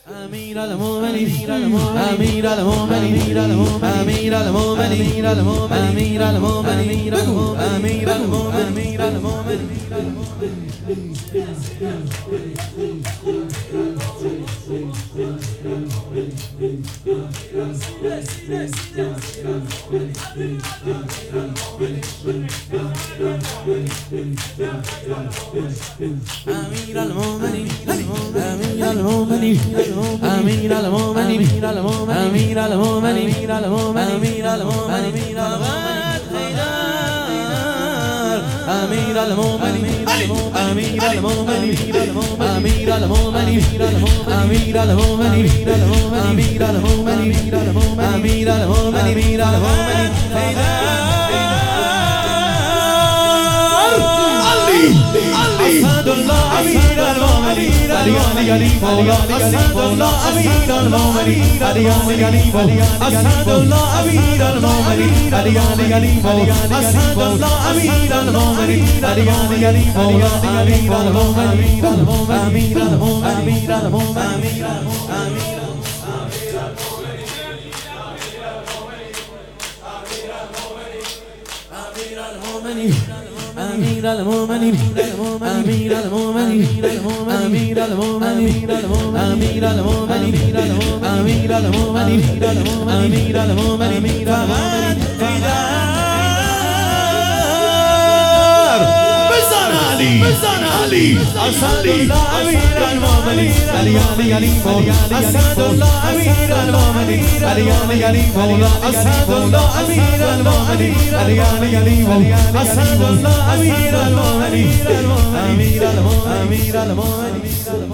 أمير المؤمنين أمير المؤمنين أمير المؤمنين أمير المؤمنين أمير المؤمنين أمير المؤمنين أمير المؤمنين أمير المؤمنين أمير المؤمنين أمير المؤمنين أمير المؤمنين أمير المؤمنين أمير المؤمنين أمير المؤمنين أمير المؤمنين أمير المؤمنين أسعد الله أمير المؤمنين أسعد الله أمير المؤمنين أسعد الله أمير المؤمنين أسعد الله أمير المؤمنين أمير المؤمنين أمير المؤمنين أمير المؤمنين أمير المؤمنين أمير المؤمنين أمير المؤمنين أمير المؤمنين بزن علي أسعد الله أمير المؤمنين أسعد الله أمير المؤمنين أسعد الله أمير المؤمنين أسعد الله أمير المؤمنين أمير المؤمنين